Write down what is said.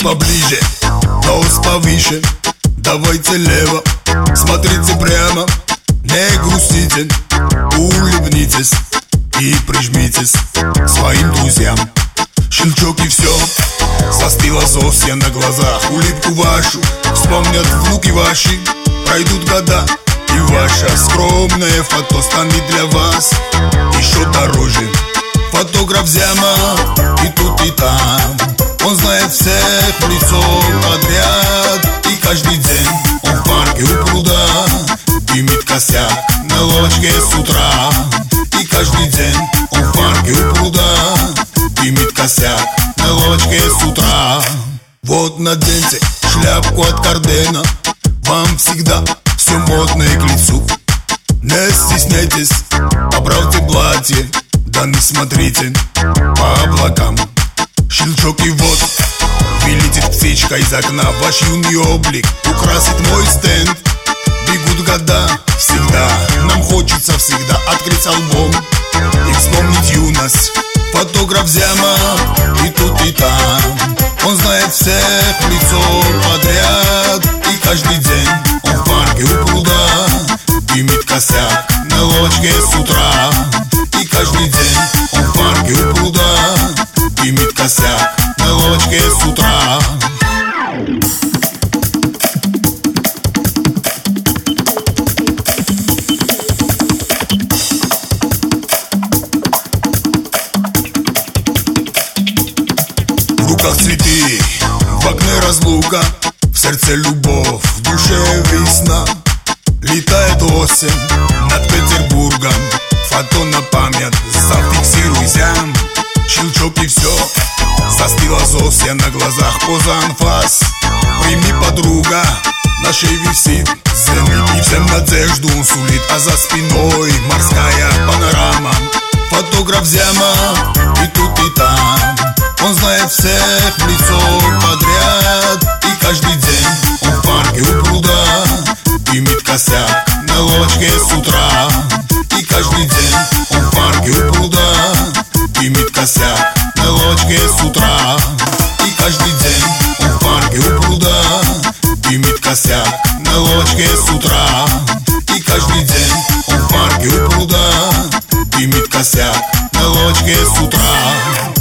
поближе, нос повыше, давайте лево, смотрите прямо, не грустите, улыбнитесь и прижмитесь к своим друзьям. Щелчок и все, застыла Зося на глазах. Улыбку вашу вспомнят внуки ваши. Пройдут года, и ваша скромная фото станет для вас еще дороже. Фотограф Зяма и тут и там, он знает всех в лицо подряд. И каждый день он в парке у пруда дымит косяк на лавочке с утра. И каждый день он в парке у пруда дымит косяк на лавочке с утра. Вот наденьте шляпку от Кардена, вам всегда все модное к лицу. Не стесняйтесь, поправьте платье, да не смотрите по облакам. Щелчок и вот вылетит птичка из окна. Ваш юный облик украсит мой стенд. Бегут года, всегда нам хочется всегда открыть альбом и вспомнить юность. Фотограф Зяма и тут и там, он знает всех в лицо подряд. И каждый день он в парке у пруда дымит косяк на лавочке с утра. И каждый день он в парке у пруда дымит косяк на лавочке с утра. В руках цветы, в окне разлука, в сердце любовь, в душе весна. Летает осень над Петербургом, фото на память зафиксируй, Зям. Щелчок и все, застыла Зося на глазах, поза анфас. Прими, подруга, на шее висит зенит, и всем надежду он сулит, а за спиной морская панорама. Фотограф Зяма и тут и там, он знает всех в лицо подряд. И каждый день он в парке у пруда дымит косяк на лавочке с утра. И каждый день он в парке у пруда дымит косяк на лавочке с утра. И каждый день он в парке у пруда дымит косяк на лавочке с утра. И каждый день он в парке у пруда дымит косяк на лавочке с утра.